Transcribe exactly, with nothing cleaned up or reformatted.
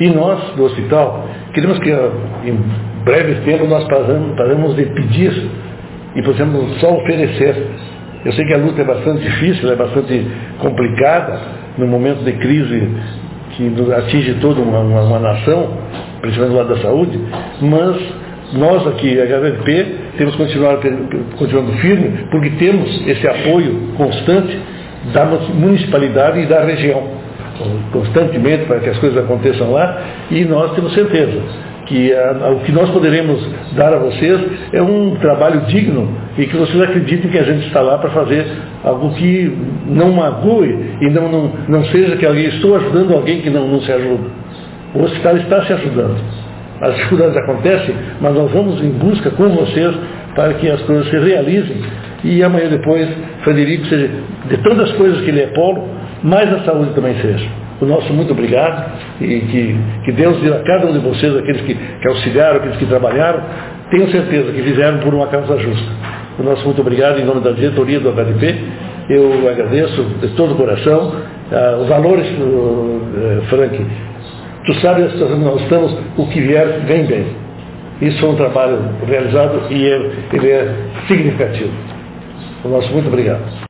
E nós, do hospital, queremos que em breve tempo nós paramos, paramos de pedir e possamos só oferecer. Eu sei que a luta é bastante difícil, é bastante complicada, no momento de crise que atinge toda uma, uma, uma nação, principalmente do lado da saúde, mas nós aqui, a H V P, temos que continuar continuando firme, porque temos esse apoio constante da municipalidade e da região, constantemente para que as coisas aconteçam lá, e nós temos certeza que a, a, o que nós poderemos dar a vocês é um trabalho digno e que vocês acreditem que a gente está lá para fazer algo que não magoe e não, não, não seja que alguém, estou ajudando alguém que não, não se ajuda. O hospital está se ajudando. As dificuldades acontecem, mas nós vamos em busca com vocês para que as coisas se realizem. E amanhã depois, Frederico seja, de tantas coisas que ele é polo, mais a saúde também seja. O nosso muito obrigado e que, que Deus dê a cada um de vocês, aqueles que, que auxiliaram, aqueles que trabalharam, tenho certeza que fizeram por uma causa justa. O nosso muito obrigado em nome da diretoria do H D P. Eu agradeço de todo o coração. Ah, os valores, uh, Frank, tu sabes a situação que nós estamos, o que vier, vem bem. Isso foi um trabalho realizado e é, ele é significativo. O nosso muito obrigado.